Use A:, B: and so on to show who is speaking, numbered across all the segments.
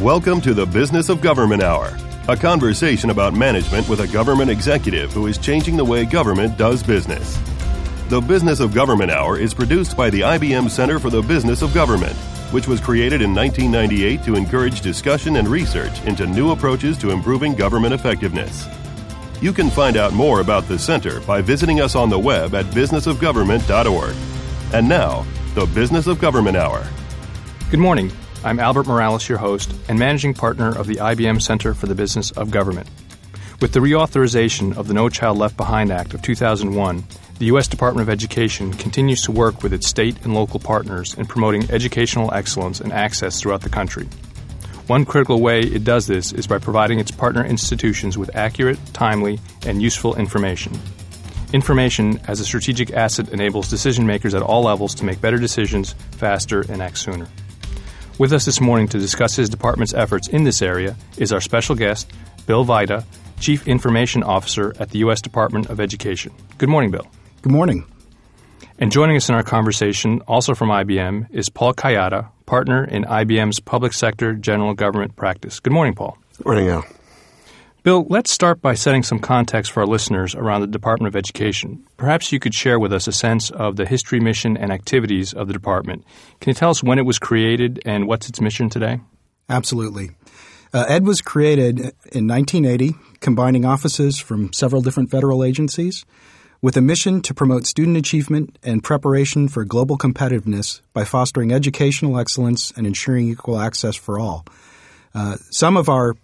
A: Welcome to the Business of Government Hour, a conversation about management with a government executive who is changing the way government does business. The Business of Government Hour is produced by the IBM Center for the Business of Government, which was created in 1998 to encourage discussion and research into new approaches to improving government effectiveness. You can find out more about the center by visiting us on the web at businessofgovernment.org. And now, the Business of Government Hour.
B: Good morning. I'm Albert Morales, your host and managing partner of the IBM Center for the Business of Government. With the reauthorization of the No Child Left Behind Act of 2001, the U.S. Department of Education continues to work with its state and local partners in promoting educational excellence and access throughout the country. One critical way it does this is by providing its partner institutions with accurate, timely, and useful information. Information as a strategic asset enables decision makers at all levels to make better decisions faster and act sooner. With us this morning to discuss his department's efforts in this area is our special guest, Bill Vita, Chief Information Officer at the U.S. Department of Education. Good morning, Bill.
C: Good morning.
B: And joining us in our conversation, also from IBM, is Paul Kayada, partner in IBM's Public Sector General Government Practice. Good morning, Paul.
D: Good morning, Al.
B: Bill, let's start by setting some context for our listeners around the Department of Education. Perhaps you could share with us a sense of the history, mission, and activities of the department. Can you tell us when it was created and what's its mission today?
C: Absolutely. ED was created in 1980, combining offices from several different federal agencies, with a mission to promote student achievement and preparation for global competitiveness by fostering educational excellence and ensuring equal access for all. Some of our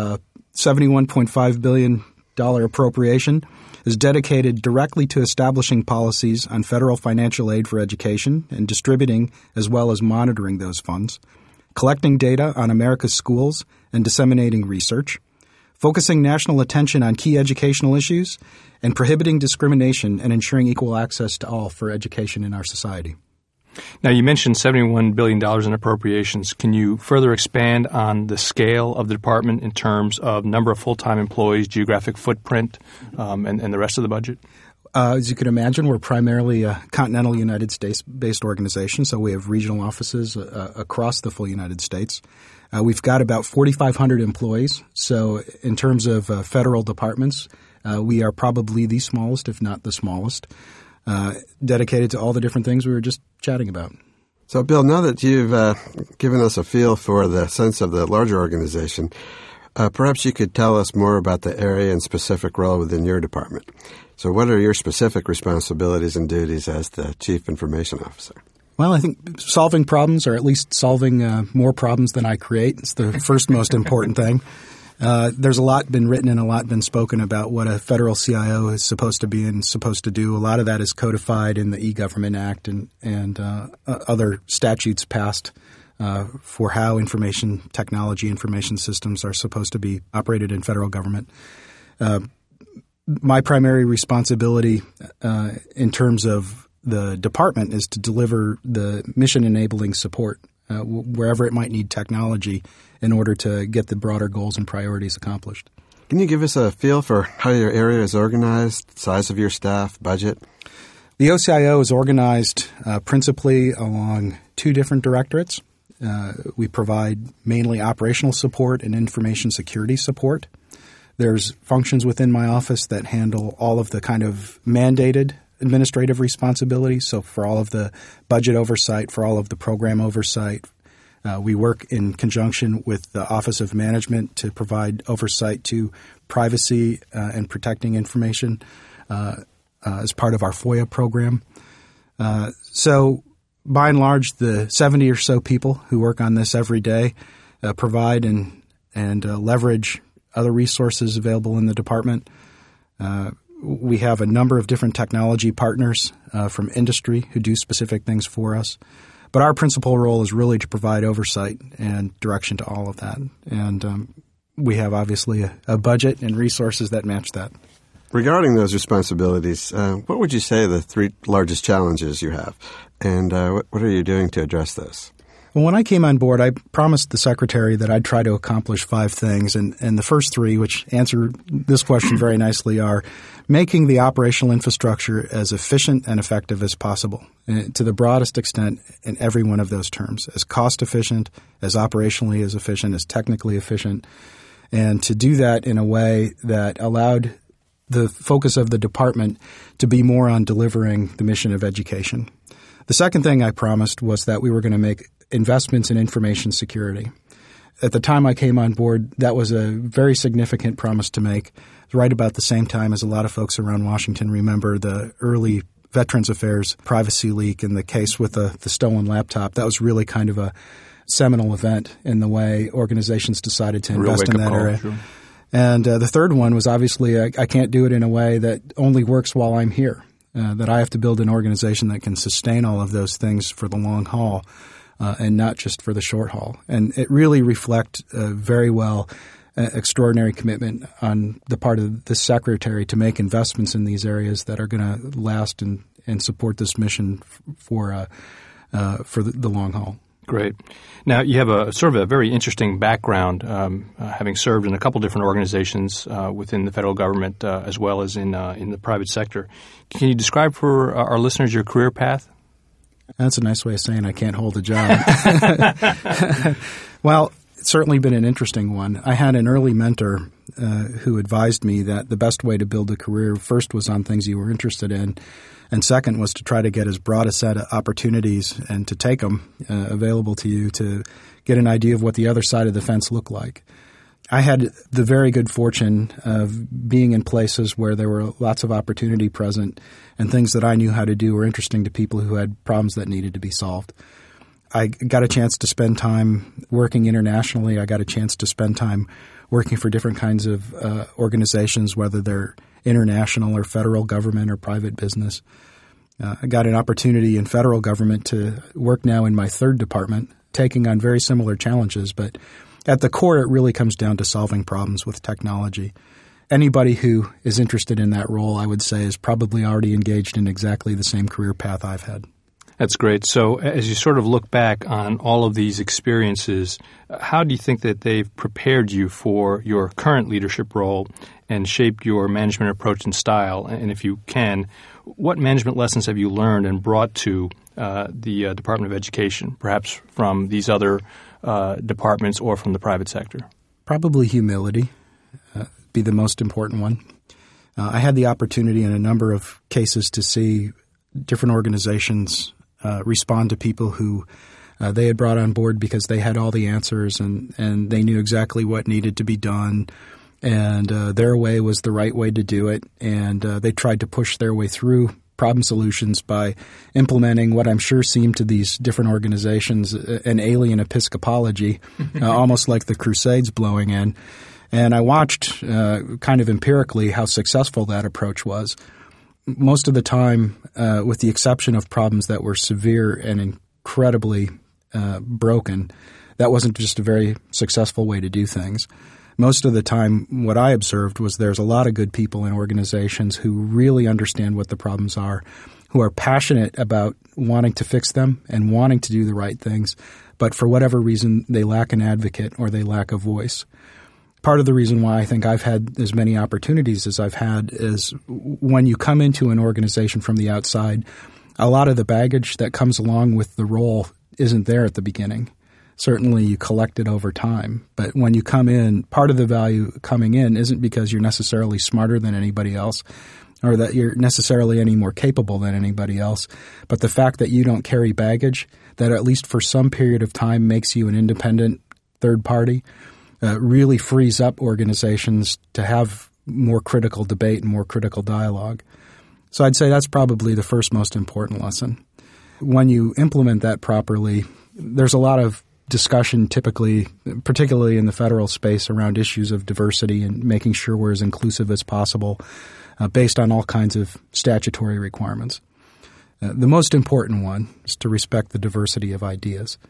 C: $71.5 billion appropriation is dedicated directly to establishing policies on federal financial aid for education and distributing as well as monitoring those funds, collecting data on America's schools and disseminating research, focusing national attention on key educational issues, and prohibiting discrimination and ensuring equal access to all for education in our society.
B: Now, you mentioned $71 billion in appropriations. Can you further expand on the scale of the department in terms of number of full-time employees, geographic footprint, and the rest of the budget?
C: As you can imagine, we're primarily a continental United States-based organization, so we have regional offices across the full United States. We've got about 4,500 employees, so in terms of federal departments, we are probably the smallest, if not the smallest, dedicated to all the different things we were just chatting about.
D: So, Bill, now that you've given us a feel for the sense of the larger organization, perhaps you could tell us more about the area and specific role within your department. So what are your specific responsibilities and duties as the Chief Information Officer?
C: Well, I think solving problems, or at least solving more problems than I create, is the first most important thing. There's a lot been written and a lot been spoken about what a federal CIO is supposed to be and supposed to do. A lot of that is codified in the E-Government Act and other statutes passed for how information technology, information systems are supposed to be operated in federal government. My primary responsibility in terms of the department is to deliver the mission-enabling support wherever it might need technology in order to get the broader goals and priorities accomplished.
D: Can you give us a feel for how your area is organized, size of your staff, budget?
C: The OCIO is organized principally along two different directorates. We provide mainly operational support and information security support. There's functions within my office that handle all of the kind of mandated administrative responsibilities. So for all of the budget oversight, for all of the program oversight, we work in conjunction with the Office of Management to provide oversight to privacy and protecting information as part of our FOIA program. So by and large, the 70 or so people who work on this every day provide and leverage other resources available in the department. We have a number of different technology partners from industry who do specific things for us. But our principal role is really to provide oversight and direction to all of that. And we have obviously a budget and resources that match that.
D: Regarding those responsibilities, what would you say are the three largest challenges you have? And what are you doing to address this?
C: Well, when I came on board, I promised the Secretary that I'd try to accomplish 5 things, and the first 3, which answer this question very nicely, are making the operational infrastructure as efficient and effective as possible, to the broadest extent in every one of those terms, as cost efficient, as operationally as efficient, as technically efficient, and to do that in a way that allowed the focus of the department to be more on delivering the mission of education. The second thing I promised was that we were going to make investments in information security. At the time I came on board, that was a very significant promise to make. Right about the same time as a lot of folks around Washington remember the early Veterans Affairs privacy leak and the case with the stolen laptop. That was really kind of a seminal event in the way organizations decided to invest in that area. Sure. And the third one was obviously I can't do it in a way that only works while I'm here, that I have to build an organization that can sustain all of those things for the long haul. And not just for the short haul. And it really reflects very well extraordinary commitment on the part of the Secretary to make investments in these areas that are going to last and support this mission for the long haul.
B: Great. Now, you have a sort of a very interesting background, having served in a couple different organizations within the federal government as well as in the private sector. Can you describe for our listeners your career path?
C: That's a nice way of saying I can't hold a job. Well, it's certainly been an interesting one. I had an early mentor who advised me that the best way to build a career first was on things you were interested in, and second was to try to get as broad a set of opportunities and to take them available to you to get an idea of what the other side of the fence looked like. I had the very good fortune of being in places where there were lots of opportunity present and things that I knew how to do were interesting to people who had problems that needed to be solved. I got a chance to spend time working internationally. I got a chance to spend time working for different kinds of organizations, whether they're international or federal government or private business. I got an opportunity in federal government to work now in my 3rd department, taking on very similar challenges, but at the core, it really comes down to solving problems with technology. Anybody who is interested in that role, I would say, is probably already engaged in exactly the same career path I've had.
B: That's great. So as you sort of look back on all of these experiences, how do you think that they've prepared you for your current leadership role and shaped your management approach and style? And if you can, what management lessons have you learned and brought to the Department of Education, perhaps from these other departments or from the private sector?
C: Probably humility be the most important one. I had the opportunity in a number of cases to see different organizations respond to people who they had brought on board because they had all the answers and they knew exactly what needed to be done, and their way was the right way to do it, and they tried to push their way through problem solutions by implementing what I'm sure seemed to these different organizations an alien episcopology, almost like the Crusades blowing in. And I watched kind of empirically how successful that approach was. Most of the time, with the exception of problems that were severe and incredibly broken, that wasn't just a very successful way to do things. Most of the time, what I observed was there's a lot of good people in organizations who really understand what the problems are, who are passionate about wanting to fix them and wanting to do the right things, but for whatever reason, they lack an advocate or they lack a voice. Part of the reason why I think I've had as many opportunities as I've had is when you come into an organization from the outside, a lot of the baggage that comes along with the role isn't there at the beginning. Certainly you collect it over time. But when you come in, part of the value coming in isn't because you're necessarily smarter than anybody else or that you're necessarily any more capable than anybody else, but the fact that you don't carry baggage that at least for some period of time makes you an independent third party really frees up organizations to have more critical debate and more critical dialogue. So I'd say that's probably the first most important lesson. When you implement that properly, there's a lot of discussion typically, particularly in the federal space, around issues of diversity and making sure we're as inclusive as possible based on all kinds of statutory requirements. The most important one is to respect the diversity of ideas.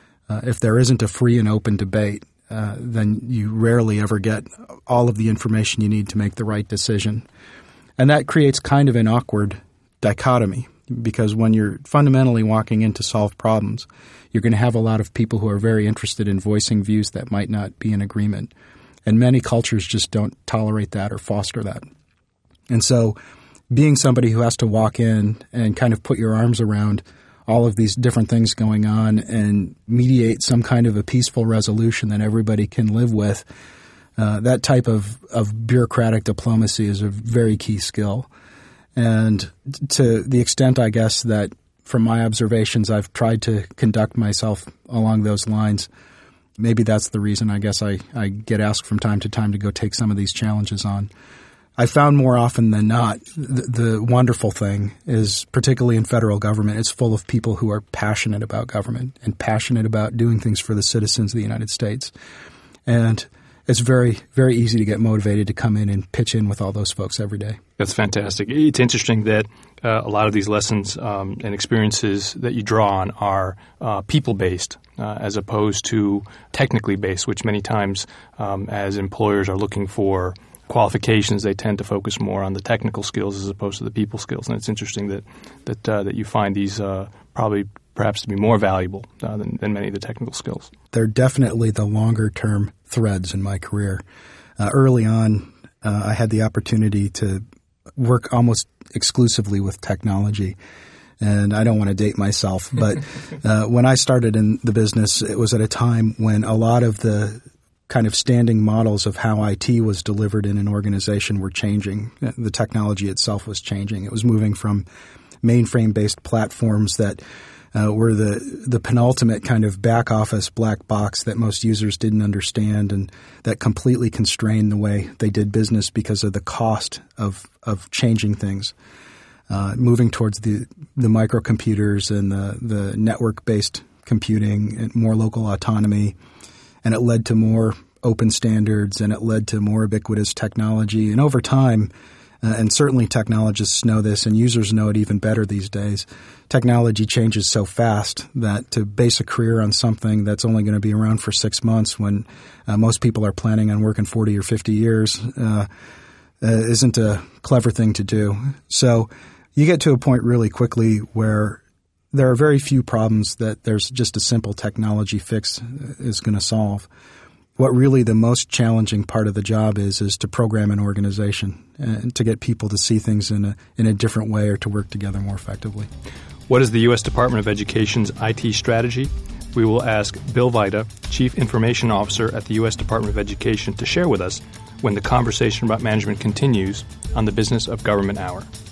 C: If there isn't a free and open debate, then you rarely ever get all of the information you need to make the right decision. And that creates kind of an awkward dichotomy. because when you're fundamentally walking in to solve problems, you're going to have a lot of people who are very interested in voicing views that might not be in agreement. And many cultures just don't tolerate that or foster that. And so being somebody who has to walk in and kind of put your arms around all of these different things going on and mediate some kind of a peaceful resolution that everybody can live with, that type of bureaucratic diplomacy is a very key skill. And to the extent, I guess, that from my observations, I've tried to conduct myself along those lines. Maybe that's the reason, I guess, I get asked from time to time to go take some of these challenges on. I found more often than not the wonderful thing is, particularly in federal government, it's full of people who are passionate about government and passionate about doing things for the citizens of the United States. And it's very, very easy to get motivated to come in and pitch in with all those folks every day.
B: That's fantastic. It's interesting that a lot of these lessons and experiences that you draw on are people-based as opposed to technically based, which many times as employers are looking for qualifications, they tend to focus more on the technical skills as opposed to the people skills. And it's interesting that you find these perhaps to be more valuable than many of the technical skills.
C: They're definitely the longer-term threads in my career. Early on, I had the opportunity to work almost exclusively with technology. And I don't want to date myself, but when I started in the business, it was at a time when a lot of the kind of standing models of how IT was delivered in an organization were changing. The technology itself was changing. It was moving from mainframe-based platforms that were the penultimate kind of back office black box that most users didn't understand and that completely constrained the way they did business because of the cost of changing things. Moving towards the microcomputers and the network-based computing and more local autonomy. And it led to more open standards, and it led to more ubiquitous technology. And over time, and certainly technologists know this, and users know it even better these days, technology changes so fast that to base a career on something that's only going to be around for 6 months when most people are planning on working 40 or 50 years isn't a clever thing to do. So you get to a point really quickly where there are very few problems that there's just a simple technology fix is going to solve. What really the most challenging part of the job is to program an organization and to get people to see things in a different way or to work together more effectively.
B: What is the U.S. Department of Education's IT strategy? We will ask Bill Vita, Chief Information Officer at the U.S. Department of Education, to share with us when the conversation about management continues on the Business of Government Hour.